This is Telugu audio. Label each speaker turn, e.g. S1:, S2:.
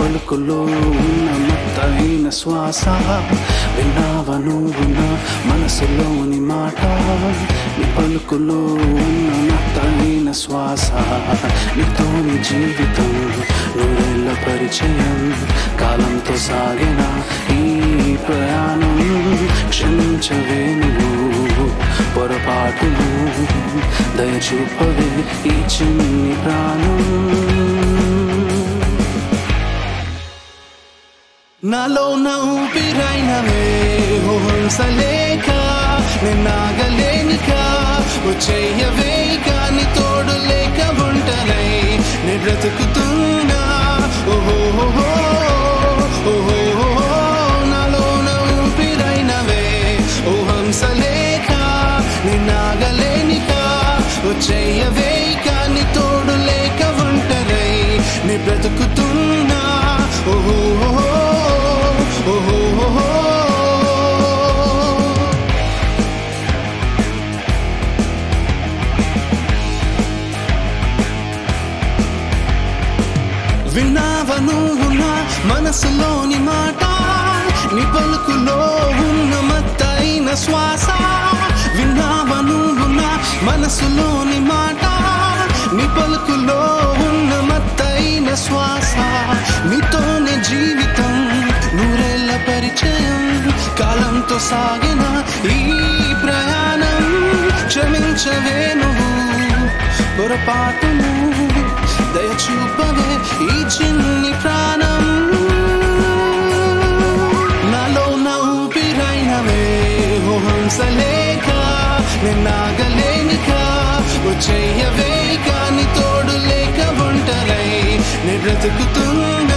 S1: పలుకులో ఉన్న మత్తైన శ్వాస విన్నావా నువ్వు నా మనసులోని మాట నీ పలుకులో ఉన్న మత్తైన శ్వాస నీతోని జీవితం నూరేళ్ల పరిచయం కాలంతో సాగిన ఈ ప్రయాణం క్షమించవే నువ్వు పొరపాటును దయచూపవే ఈ చిన్ని ప్రాణం నాలో నా ఊపిరైనవే ఓ హంసలేఖ నిన్నాగలేనిక ఓ చెయ్యవేక నీ తోడు లేక ఒంటరై నీ బ్రతుకుతున్నా ఓహో నాలో నా ఊపిరైనవే ఓ హంసలేఖ నిన్నాగలేనిక ఓ చెయ్యవేక నీ తోడు లేక ఒంటరై నీ బ్రతుకుతున్నా ఓహో విన్నావా నువ్వు నా మనసులోని మాట నీ పలుకులో ఉన్న మత్తైన శ్వాస విన్నావా నువ్వు నా మనసులోని మాట నీ పలుకులో ఉన్న మత్తైన శ్వాస నీతోనే జీవితం నూరేళ్ల పరిచయం కాలంతో సాగిన ఈ ప్రయాణం క్షమించవే నువ్వు పొరపాటును దయచూపవే ఈ చిన్ని ప్రాణం నాలో నా ఊపిరైనవే ఓ హంసలేఖ నిన్నాగలేనిక ఓ చెయ్యవేక నీ తోడు లేక ఒంటరై నీ బ్రతుకుతున్నా